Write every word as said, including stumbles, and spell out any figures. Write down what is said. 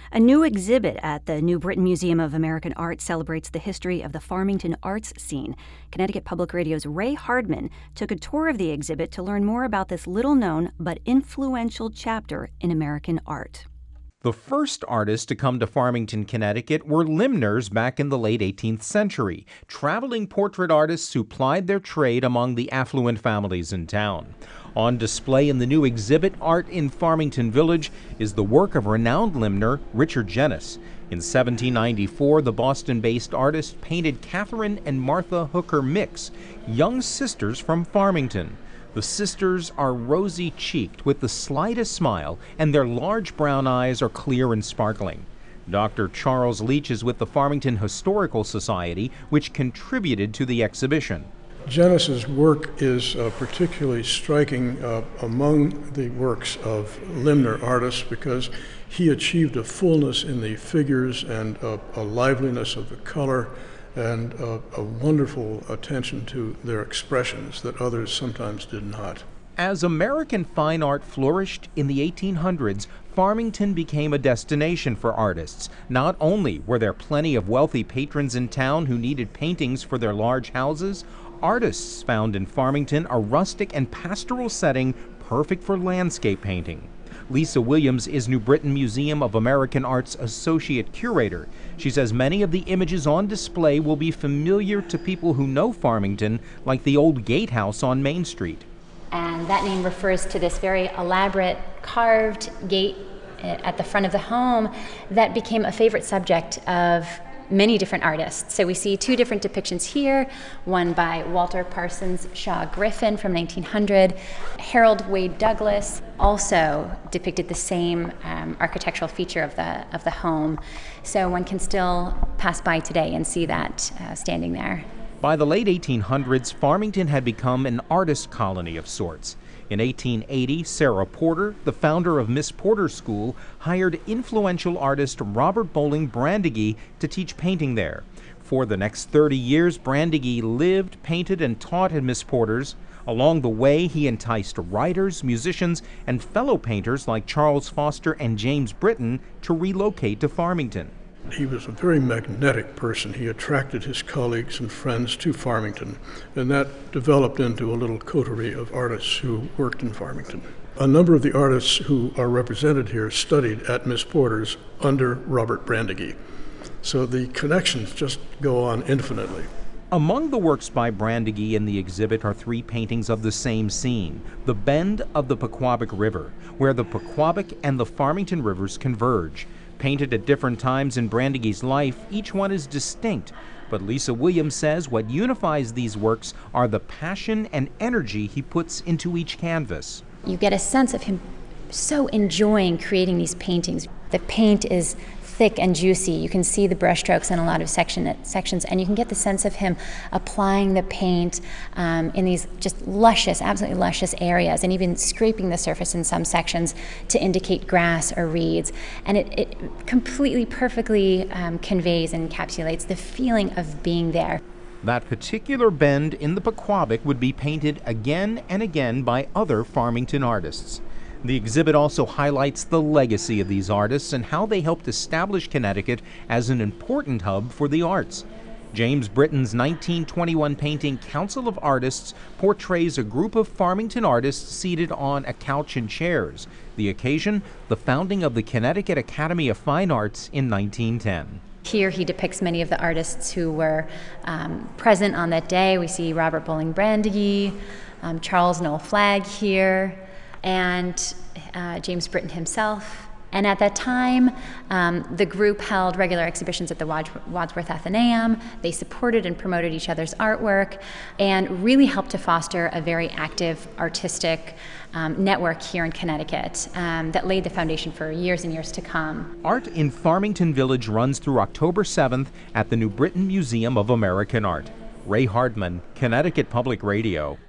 A new exhibit at the New Britain Museum of American Art celebrates the history of the Farmington arts scene. Connecticut Public Radio's Ray Hardman took a tour of the exhibit to learn more about this little-known but influential chapter in American art. The first artists to come to Farmington, Connecticut were limners back in the late eighteenth century, traveling portrait artists who plied their trade among the affluent families in town. On display in the new exhibit, Art in Farmington Village, is the work of renowned limner Richard Jenis. In seventeen ninety-four, the Boston-based artist painted Catherine and Martha Hooker Mix, young sisters from Farmington. The sisters are rosy-cheeked with the slightest smile, and their large brown eyes are clear and sparkling. Doctor Charles Leach is with the Farmington Historical Society, which contributed to the exhibition. Jenis's work is uh, particularly striking uh, among the works of limner artists because he achieved a fullness in the figures and uh, a liveliness of the color and uh, a wonderful attention to their expressions that others sometimes did not. As American fine art flourished in the eighteen hundreds, Farmington became a destination for artists. Not only were there plenty of wealthy patrons in town who needed paintings for their large houses, artists found in Farmington a rustic and pastoral setting perfect for landscape painting. Lisa Williams is New Britain Museum of American Art's Associate Curator. She says many of the images on display will be familiar to people who know Farmington, like the old gatehouse on Main Street. And that name refers to this very elaborate carved gate at the front of the home that became a favorite subject of many different artists. So we see two different depictions here, one by Walter Parsons Shaw Griffin from nineteen hundred. Harold Wade Douglas also depicted the same um, architectural feature of the of the home. So one can still pass by today and see that uh, standing there. By the late eighteen hundreds, Farmington had become an artist colony of sorts. In eighteen eighty, Sarah Porter, the founder of Miss Porter School, hired influential artist Robert Bowling Brandegee to teach painting there. For the next thirty years, Brandegee lived, painted, and taught at Miss Porter's. Along the way, he enticed writers, musicians, and fellow painters like Charles Foster and James Britton to relocate to Farmington. He was a very magnetic person. He attracted his colleagues and friends to Farmington, and that developed into a little coterie of artists who worked in Farmington. A number of the artists who are represented here studied at Miss Porter's under Robert Brandegee. So the connections just go on infinitely. Among the works by Brandegee in the exhibit are three paintings of the same scene, the bend of the Pequabic River, where the Pequabic and the Farmington rivers converge. Painted at different times in Brandegee's life, each one is distinct. But Lisa Williams says what unifies these works are the passion and energy he puts into each canvas. You get a sense of him so enjoying creating these paintings. The paint is thick and juicy. You can see the brushstrokes in a lot of section, sections, and you can get the sense of him applying the paint um, in these just luscious, absolutely luscious areas, and even scraping the surface in some sections to indicate grass or reeds. And it, it completely, perfectly um, conveys and encapsulates the feeling of being there. That particular bend in the Pequabic would be painted again and again by other Farmington artists. The exhibit also highlights the legacy of these artists and how they helped establish Connecticut as an important hub for the arts. James Britton's nineteen twenty-one painting Council of Artists portrays a group of Farmington artists seated on a couch and chairs. The occasion, the founding of the Connecticut Academy of Fine Arts in nineteen ten. Here he depicts many of the artists who were um, present on that day. We see Robert Bowling Brandegee, um, Charles Noel Flagg here, and uh, James Britton himself. And at that time, um, the group held regular exhibitions at the Wadsworth Athenaeum. They supported and promoted each other's artwork and really helped to foster a very active artistic um, network here in Connecticut um, that laid the foundation for years and years to come. Art in Farmington Village runs through October seventh at the New Britain Museum of American Art. Ray Hardman, Connecticut Public Radio.